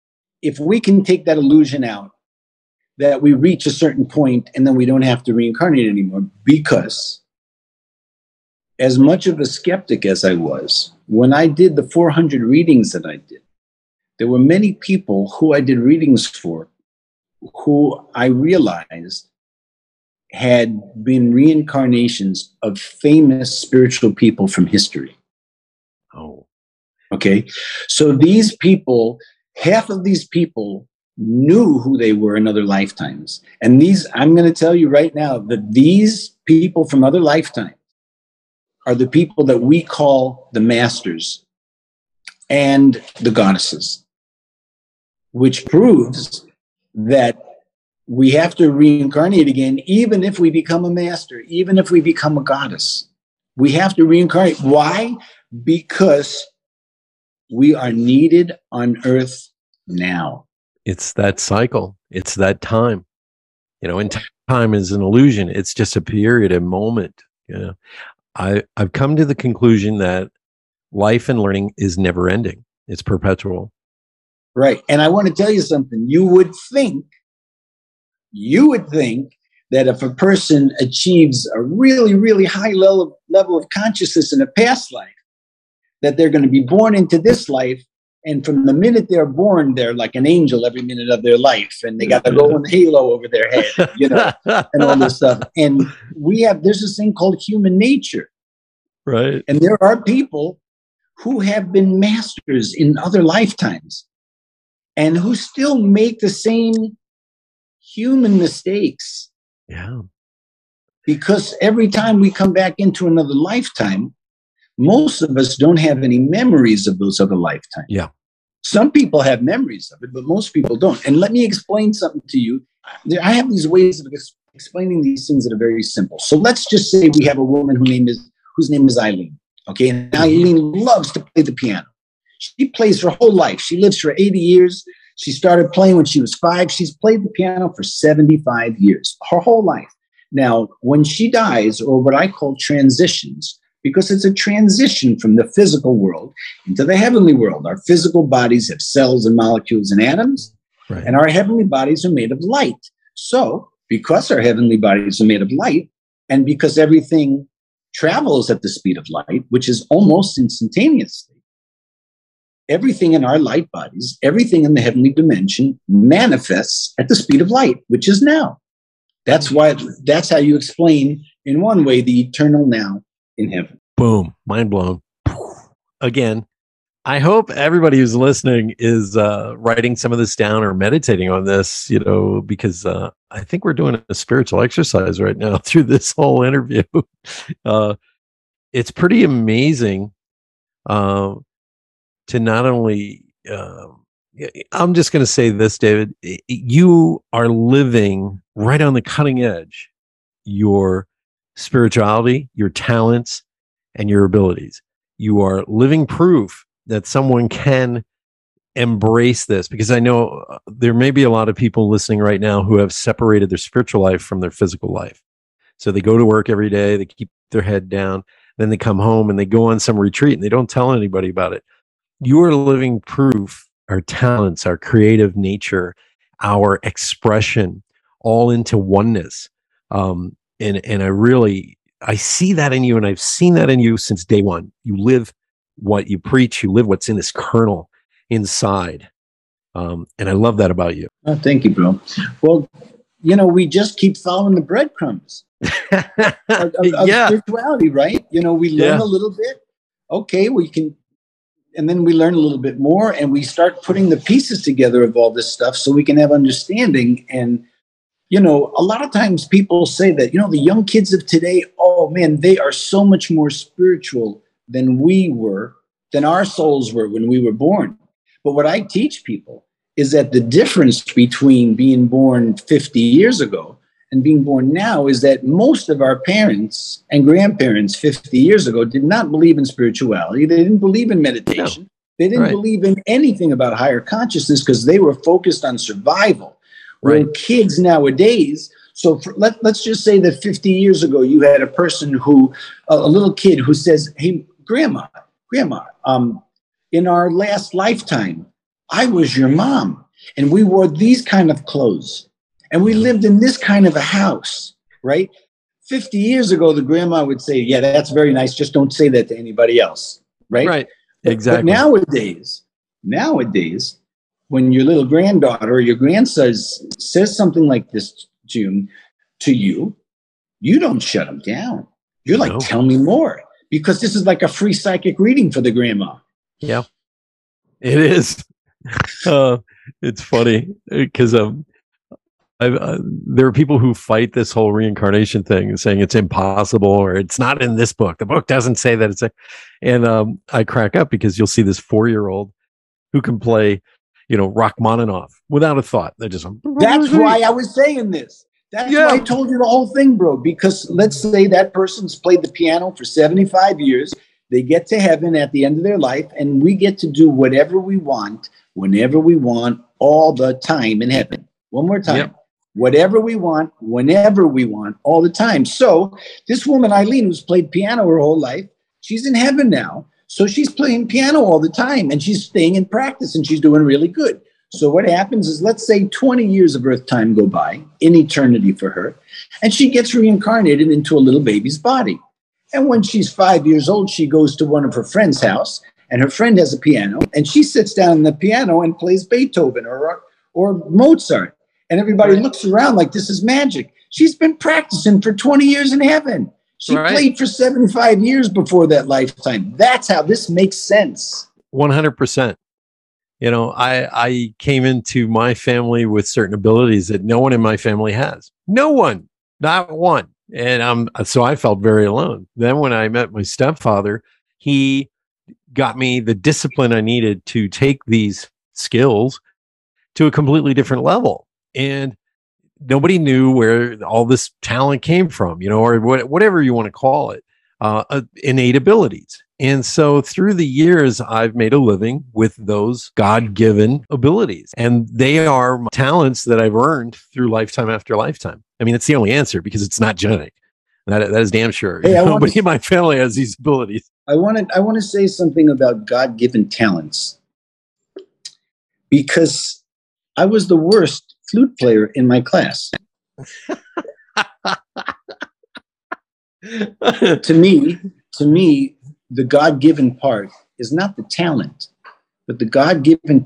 we can take that illusion out, that we reach a certain point and then we don't have to reincarnate anymore, because as much of a skeptic as I was, when I did the 400 readings that I did, there were many people who I did readings for who I realized had been reincarnations of famous spiritual people from history. Oh. Okay. So these people, half of these people knew who they were in other lifetimes. And I'm going to tell you right now that these people from other lifetimes are the people that we call the masters and the goddesses, which proves that we have to reincarnate again, even if we become a master, even if we become a goddess. We have to reincarnate. Why? Because we are needed on earth now. It's that cycle. It's that time. You know, and time is an illusion. It's just a period, a moment. You know, I've come to the conclusion that life and learning is never ending. It's perpetual. Right. And I want to tell you something. You would think that if a person achieves a really, really high level of consciousness in a past life, that they're going to be born into this life. And from the minute they're born, they're like an angel every minute of their life. And they got the golden halo over their head, you know, and all this stuff. And there's this thing called human nature. Right. And there are people who have been masters in other lifetimes and who still make the same human mistakes. Yeah. Because every time we come back into another lifetime, most of us don't have any memories of those other lifetimes. Yeah. Some people have memories of it, but most people don't. And let me explain something to you. I have these ways of explaining these things that are very simple. So let's just say we have a woman whose name is Eileen. Okay, and Eileen loves to play the piano. She plays her whole life. She lives for 80 years. She started playing when she was 5. She's played the piano for 75 years, her whole life. Now, when she dies, or what I call transitions, because it's a transition from the physical world into the heavenly world. Our physical bodies have cells and molecules and atoms, and our heavenly bodies are made of light. So, because our heavenly bodies are made of light, and because everything travels at the speed of light, which is almost instantaneously, everything in our light bodies, everything in the heavenly dimension manifests at the speed of light, which is now. That's how you explain, in one way, the eternal now in heaven. Boom. Mind blown. Again, I hope everybody who's listening is writing some of this down or meditating on this, because I think we're doing a spiritual exercise right now through this whole interview. It's pretty amazing to not only, I'm just going to say this, David, you are living right on the cutting edge, your spirituality, your talents, and your abilities. You are living proof that someone can embrace this, because I know there may be a lot of people listening right now who have separated their spiritual life from their physical life. So they go to work every day, they keep their head down, then they come home and they go on some retreat and they don't tell anybody about it. You are living proof, our talents, our creative nature, our expression, all into oneness. And I see that in you, and I've seen that in you since day one. You live what you preach, you live what's in this kernel inside. And I love that about you. Oh, thank you, bro. Well, we just keep following the breadcrumbs of spirituality, right? We learn a little bit. Okay, we can, and then we learn a little bit more, and we start putting the pieces together of all this stuff so we can have understanding. And a lot of times people say that, the young kids of today, oh man, they are so much more spiritual than we were, than our souls were when we were born. But what I teach people is that the difference between being born 50 years ago and being born now is that most of our parents and grandparents 50 years ago did not believe in spirituality. They didn't believe in meditation. No. They didn't believe in anything about higher consciousness because they were focused on survival. Where kids nowadays, so let's just say that 50 years ago, you had a person a little kid who says, hey, grandma, in our last lifetime, I was your mom, and we wore these kind of clothes, and we lived in this kind of a house, right? 50 years ago, the grandma would say, yeah, that's very nice. Just don't say that to anybody else, right? Right, exactly. But nowadays, when your little granddaughter or your grandson says something like this to you, you don't shut them down. You're like, tell me more, because this is like a free psychic reading for the grandma. Yeah, it is. It's funny because there are people who fight this whole reincarnation thing, saying it's impossible or it's not in this book. The book doesn't say that and I crack up because you'll see this 4-year-old who can play, Rachmaninoff without a thought. They just. That's why I was saying this. That's why I told you the whole thing, bro. Because let's say that person's played the piano for 75 years. They get to heaven at the end of their life, and we get to do whatever we want, whenever we want, all the time in heaven. One more time. Yep. Whatever we want, whenever we want, all the time. So this woman, Eileen, who's played piano her whole life, she's in heaven now. So she's playing piano all the time, and she's staying in practice, and she's doing really good. So what happens is, let's say 20 years of Earth time go by, in eternity for her, and she gets reincarnated into a little baby's body. And when she's 5 years old, she goes to one of her friend's house, and her friend has a piano, and she sits down on the piano and plays Beethoven or Mozart. And everybody looks around like this is magic. She's been practicing for 20 years in heaven. She played for 75 years before that lifetime. That's how this makes sense. 100%. I came into my family with certain abilities that no one in my family has. No one, not one. And so I felt very alone. Then when I met my stepfather, he got me the discipline I needed to take these skills to a completely different level. And nobody knew where all this talent came from, or whatever you want to call it, innate abilities. And so through the years, I've made a living with those God-given abilities. And they are talents that I've earned through lifetime after lifetime. I mean, it's the only answer because it's not genetic. That is damn sure. Hey, Nobody in my family has these abilities. I want to say something about God-given talents, because I was the worst flute player in my class. To me, the God-given part is not the talent, but the God-given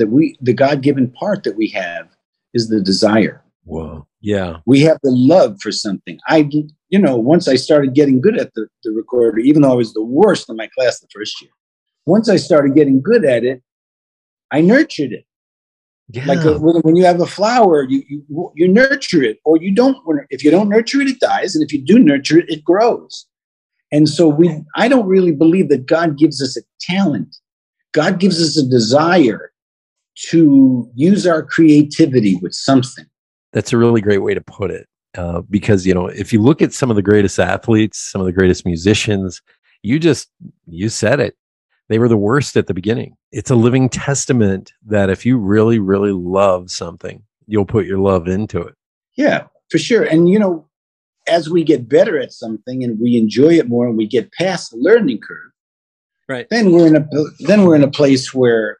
part that we have is the desire. Whoa. Yeah. We have the love for something. Once I started getting good at the recorder, even though I was the worst in my class the first year, once I started getting good at it, I nurtured it. Yeah. Like when you have a flower, you nurture it, or you don't. If you don't nurture it, it dies, and if you do nurture it, it grows. And so I don't really believe that God gives us a talent. God gives us a desire to use our creativity with something. That's a really great way to put it. Because, if you look at some of the greatest athletes, some of the greatest musicians, you said it. They were the worst at the beginning. It's a living testament that if you really, really love something, you'll put your love into it. Yeah, for sure. And, as we get better at something and we enjoy it more and we get past the learning curve, right? Then we're in a place where,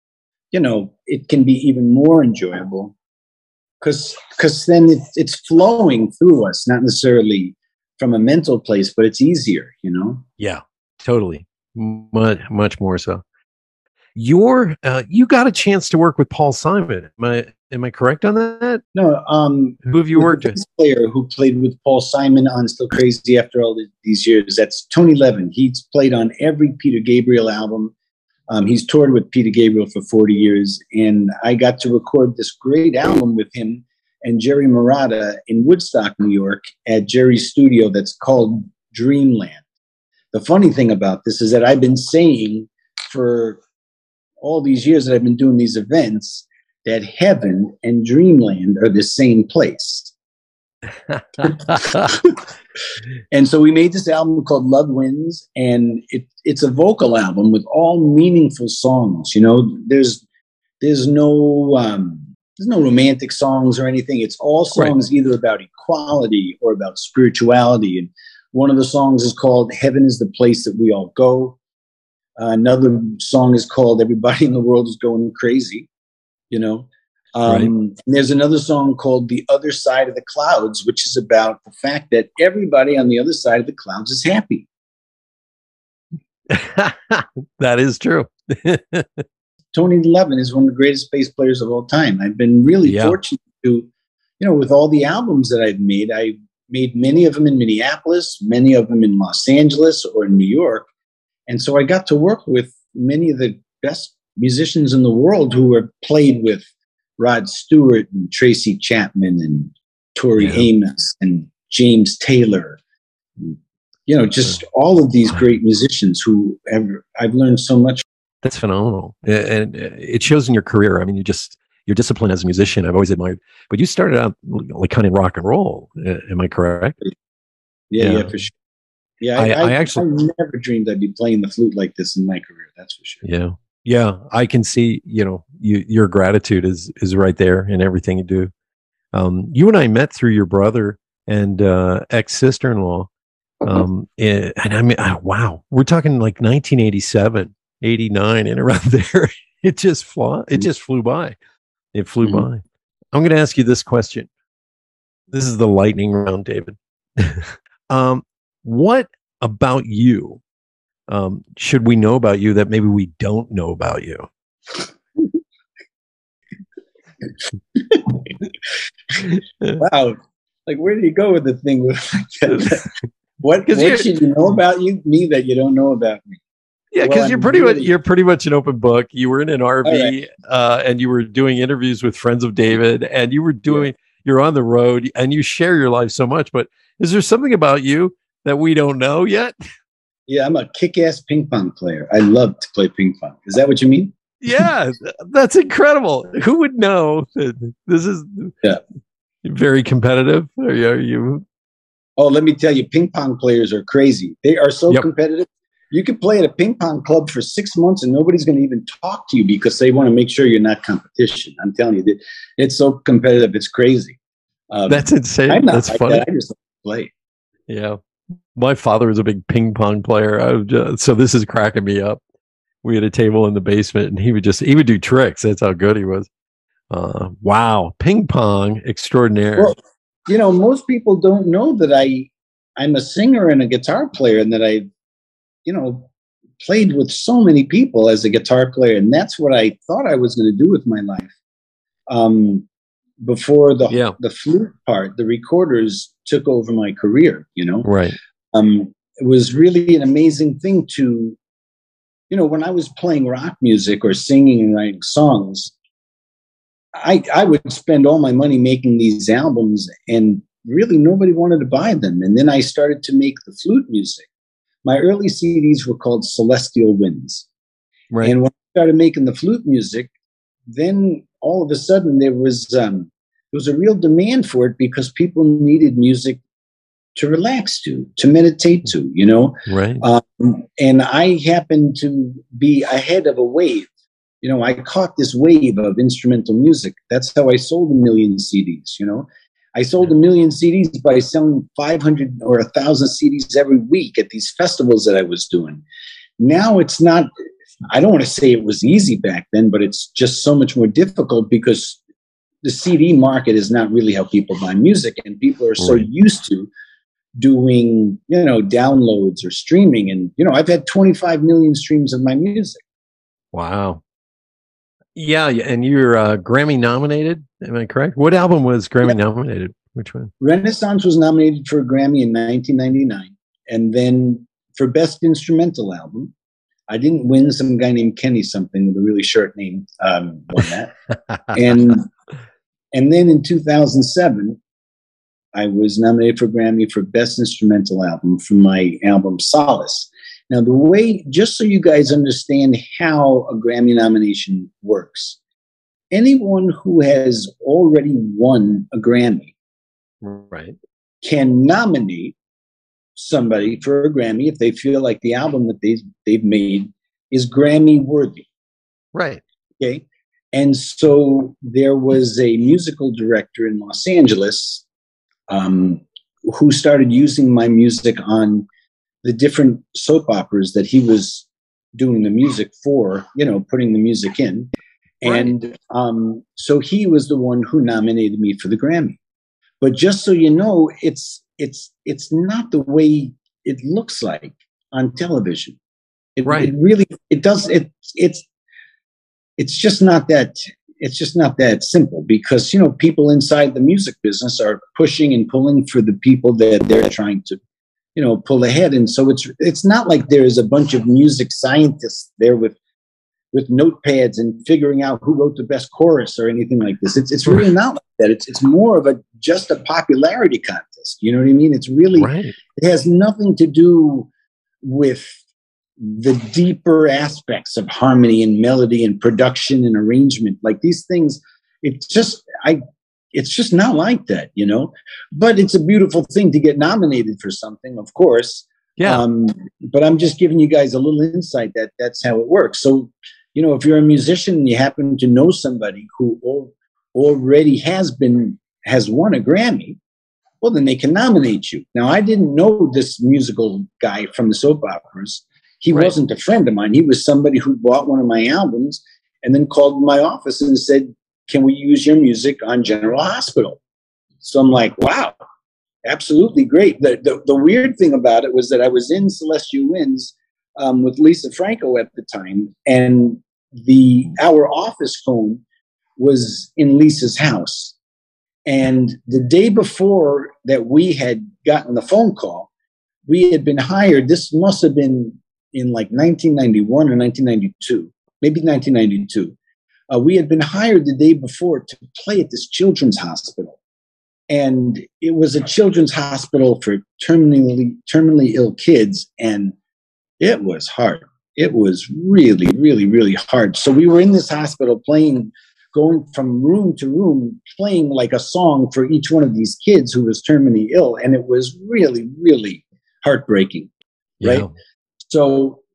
it can be even more enjoyable. Because then it's flowing through us, not necessarily from a mental place, but it's easier, Yeah, totally. Much more so. You got a chance to work with Paul Simon. Am I correct on that? No. Who have you worked with? This player who played with Paul Simon on Still Crazy After All These Years. That's Tony Levin. He's played on every Peter Gabriel album. He's toured with Peter Gabriel for 40 years, and I got to record this great album with him and Jerry Marotta in Woodstock, New York, at Jerry's studio that's called Dreamland. The funny thing about this is that I've been saying for all these years that I've been doing these events that heaven and Dreamland are the same place. And so we made this album called Love Wins, and it's a vocal album with all meaningful songs. There's no romantic songs or anything. It's all songs either about equality or about spirituality. And one of the songs is called Heaven is the Place That We All Go. Another song is called Everybody in the World is Going Crazy. And there's another song called The Other Side of the Clouds, which is about the fact that everybody on the other side of the clouds is happy. That is true. Tony Levin is one of the greatest bass players of all time. I've been really fortunate to, with all the albums that I've made many of them in Minneapolis, many of them in Los Angeles or in New York. And so I got to work with many of the best musicians in the world who were played with Rod Stewart and Tracy Chapman and Tori Amos and James Taylor. Just all of these great musicians who I've learned so much. That's phenomenal. And it shows in your career. I mean, your discipline as a musician, I've always admired. But you started out like kind of rock and roll. Am I correct? Yeah, for sure. Yeah, I actually never dreamed I'd be playing the flute like this in my career. That's for sure. Yeah. I can see, your gratitude is right there in everything you do. You and I met through your brother and ex-sister-in-law. And I mean, wow, we're talking like 1987, 89, and around there. It just flew by. It flew by. I'm going to ask you this question. This is the lightning round, David. What about you should we know about you that maybe we don't know about you? Wow. Like, where did you go with the thing? What should you know about me that you don't know about me? Yeah, because you're pretty much an open book. You were in an RV and you were doing interviews with friends of David, and you were you're on the road and you share your life so much. But is there something about you that we don't know yet? Yeah, I'm a kick-ass ping pong player. I love to play ping pong. Is that what you mean? Yeah, that's incredible. Who would know that this is very competitive? Are you? Oh, let me tell you, ping pong players are crazy. They are so competitive You could play at a ping pong club for 6 months and nobody's going to even talk to you because they want to make sure you're not competition. I'm telling you, it's so competitive. It's crazy. That's insane. I'm not That's like funny. that. I just play. Yeah. My father was a big ping pong player. So this is cracking me up. We had a table in the basement and he would do tricks. That's how good he was. Wow. Ping pong extraordinaire. Well, most people don't know that I'm a singer and a guitar player and that I, played with so many people as a guitar player. And that's what I thought I was going to do with my life. Before the flute part, the recorders took over my career, Right. It was really an amazing thing to, when I was playing rock music or singing and writing songs, I would spend all my money making these albums and really nobody wanted to buy them. And then I started to make the flute music. My early CDs were called Celestial Winds. Right. And when I started making the flute music, then all of a sudden there was a real demand for it because people needed music to relax to meditate to, Right. And I happened to be ahead of a wave. I caught this wave of instrumental music. That's how I sold 1 million CDs, I sold 1 million CDs by selling 500 or 1,000 CDs every week at these festivals that I was doing. Now it's not, I don't want to say it was easy back then, but it's just so much more difficult because the CD market is not really how people buy music, and people are so used to doing, downloads or streaming. And, I've had 25 million streams of my music. Wow. Yeah. And you're Grammy nominated. Am I correct? What album was Grammy nominated? Which one? Renaissance was nominated for a Grammy in 1999. And then for Best Instrumental Album, I didn't win. Some guy named Kenny something with a really short name won that. And then in 2007, I was nominated for Grammy for Best Instrumental Album for my album Solace. Now, the way, just so you guys understand how a Grammy nomination works, anyone who has already won a Grammy can nominate somebody for a Grammy if they feel like the album that they've made is Grammy worthy. Right. Okay. And so there was a musical director in Los Angeles who started using my music on the different soap operas that he was doing the music for, putting the music in. And so he was the one who nominated me for the Grammy. But just so you know, it's not the way it looks like on television. It really does. It's just not that simple because, people inside the music business are pushing and pulling for the people that they're trying to, pull ahead. And so it's not like there's a bunch of music scientists there with notepads and figuring out who wrote the best chorus or anything like this. It's really not like that. It's more of just a popularity contest. You know what I mean? It's really, it has nothing to do with the deeper aspects of harmony and melody and production and arrangement. Like these things, it's just not like that, but it's a beautiful thing to get nominated for something, of course. Yeah. But I'm just giving you guys a little insight that that's how it works. So, if you're a musician and you happen to know somebody who already has won a Grammy, well, then they can nominate you. Now, I didn't know this musical guy from the soap operas. He wasn't a friend of mine. He was somebody who bought one of my albums and then called my office and said, "Can we use your music on General Hospital?" So I'm like, wow, absolutely great. The weird thing about it was that I was in Celestial Winds with Lisa Franco at the time, and our office phone was in Lisa's house. And the day before that we had gotten the phone call, we had been hired. This must have been in like 1991 or 1992, maybe 1992. We had been hired the day before to play at this children's hospital. And it was a children's hospital for terminally ill kids. And it was hard. It was really, really, really hard. So we were in this hospital playing, going from room to room, playing like a song for each one of these kids who was terminally ill. And it was really, really heartbreaking. Right. Yeah. So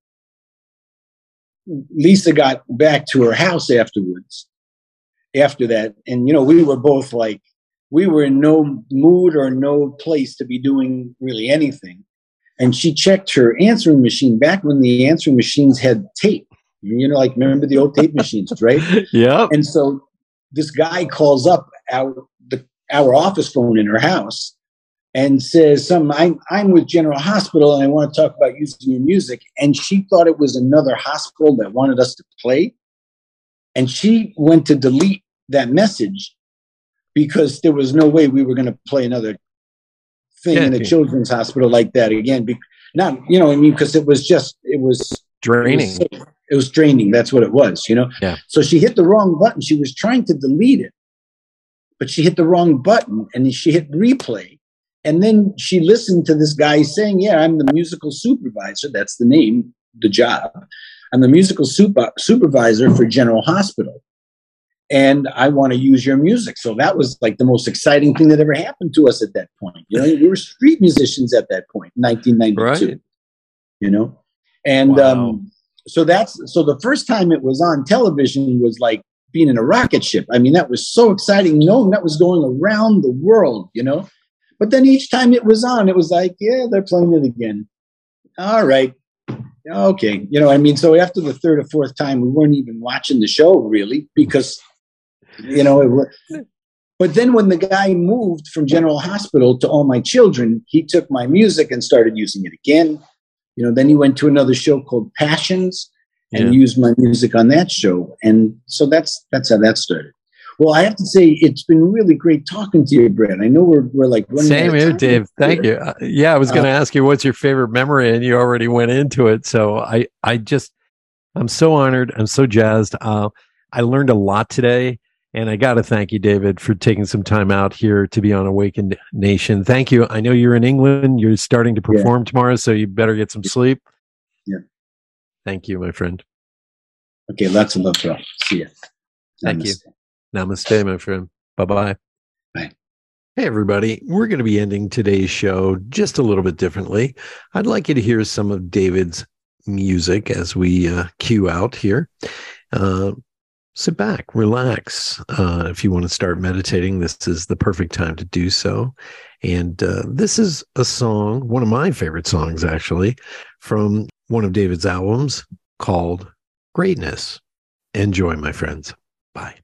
Lisa got back to her house after that. And, we were both like, we were in no mood or no place to be doing really anything. And she checked her answering machine back when the answering machines had tape. Remember the old tape machines, right? Yeah. And so this guy calls up our office phone in her house and says, I'm with General Hospital and I want to talk about using your music. And she thought it was another hospital that wanted us to play. And she went to delete that message because there was no way we were going to play another thing in a children's hospital like that again. Because it was draining. It was draining. That's what it was, Yeah. So she hit the wrong button. She was trying to delete it, but she hit the wrong button and she hit replay. And then she listened to this guy saying, yeah, I'm the musical supervisor. That's the name, the job. I'm the musical supervisor for General Hospital. And I want to use your music. So that was like the most exciting thing that ever happened to us at that point. We were street musicians at that point, 1992. Right. And wow. So the first time it was on television was like being in a rocket ship. I mean, that was so exciting, knowing that was going around the world, But then each time it was on, it was like, yeah, they're playing it again. All right. Okay. So after the third or fourth time, we weren't even watching the show really because, but then when the guy moved from General Hospital to All My Children, he took my music and started using it again. Then he went to another show called Passions and used my music on that show. And so that's how that started. Well, I have to say, it's been really great talking to you, Brett. I know we're like running Same here, Dave. Thank you. I was going to ask you, what's your favorite memory? And you already went into it. So I'm so honored. I'm so jazzed. I learned a lot today. And I got to thank you, David, for taking some time out here to be on Awakened Nation. Thank you. I know you're in England. You're starting to perform tomorrow, so you better get some sleep. Yeah. Thank you, my friend. Okay, lots of love, bro. See ya. Thank you. Namaste, my friend. Bye-bye. Bye. Hey, everybody. We're going to be ending today's show just a little bit differently. I'd like you to hear some of David's music as we cue out here. Sit back, relax. If you want to start meditating, this is the perfect time to do so. And this is a song, one of my favorite songs, actually, from one of David's albums called Greatness. Enjoy, my friends. Bye.